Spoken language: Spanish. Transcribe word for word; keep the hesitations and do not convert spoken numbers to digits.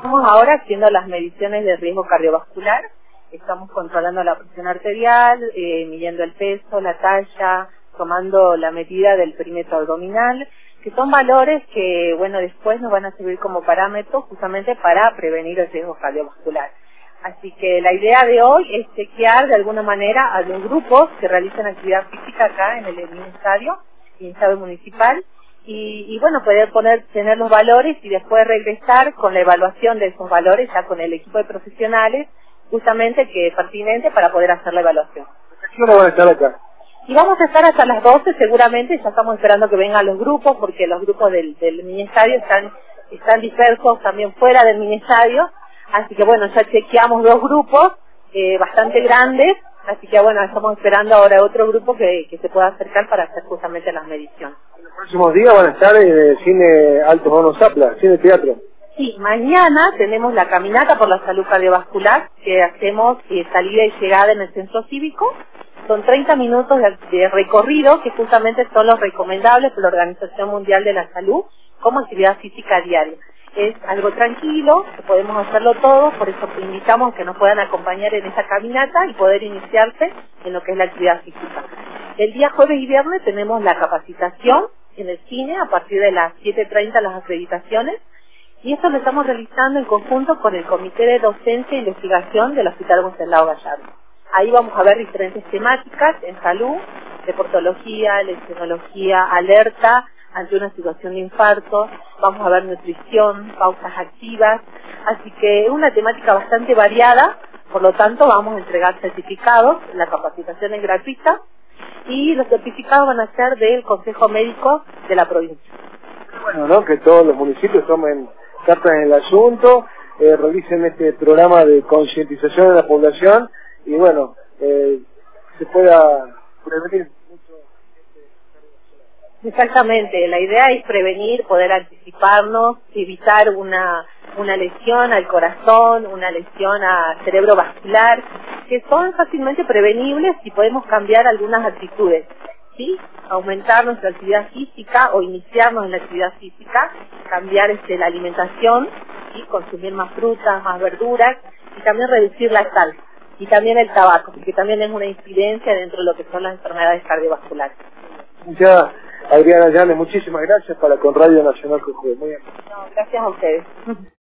Estamos ahora haciendo las mediciones de riesgo cardiovascular, estamos controlando la presión arterial, eh, midiendo el peso, la talla, tomando la medida del perímetro abdominal, que son valores que, bueno, después nos van a servir como parámetros justamente para prevenir el riesgo cardiovascular. Así que la idea de hoy es chequear de alguna manera a los grupos que realizan actividad física acá en el Ministerio, Ministerio Municipal, y, y bueno, poder poner, tener los valores y después regresar con la evaluación de esos valores ya con el equipo de profesionales, justamente que es pertinente para poder hacer la evaluación. ¿Qué hora van a estar acá? Y vamos a estar hasta las doce seguramente, ya estamos esperando que vengan los grupos, porque los grupos del, del Ministerio están, están dispersos también fuera del Ministerio, así que bueno, ya chequeamos dos grupos eh, bastante grandes, así que bueno, estamos esperando ahora otro grupo que, que se pueda acercar para hacer justamente las mediciones. Los próximos días van a estar en el cine Altos Hornos Zapla, cine teatro. Sí, mañana tenemos la caminata por la salud cardiovascular que hacemos eh, salida y llegada en el centro cívico. Son treinta minutos de, de recorrido que justamente son los recomendables por la Organización Mundial de la Salud como actividad física diaria. Es algo tranquilo, que podemos hacerlo todos, por eso invitamos a que nos puedan acompañar en esta caminata y poder iniciarse en lo que es la actividad física. El día jueves y viernes tenemos la capacitación en el cine a partir de las siete treinta las acreditaciones. Y esto lo estamos realizando en conjunto con el Comité de Docencia e Investigación del Hospital Wenceslao Gallardo. Ahí vamos a ver diferentes temáticas en salud, deportología, lesionología, alerta ante una situación de infarto, vamos a ver nutrición, pausas activas, así que es una temática bastante variada, por lo tanto vamos a entregar certificados, la capacitación es gratuita y los certificados van a ser del Consejo Médico de la provincia. Bueno, ¿no? Que todos los municipios tomen cartas en el asunto, eh, realicen este programa de concientización de la población y bueno, eh, se pueda prevenir mucho. Exactamente, la idea es prevenir, poder anticiparnos, evitar una, una lesión al corazón, una lesión al cerebro vascular, que son fácilmente prevenibles si podemos cambiar algunas actitudes. ¿Sí? Aumentar nuestra actividad física o iniciarnos en la actividad física, cambiar este, la alimentación, ¿sí? Consumir más frutas, más verduras y también reducir la sal y también el tabaco, porque también es una incidencia dentro de lo que son las enfermedades cardiovasculares. Ya, Adriana Llanes, muchísimas gracias para con Radio Nacional Jujuy. Muy bien. No, gracias a ustedes.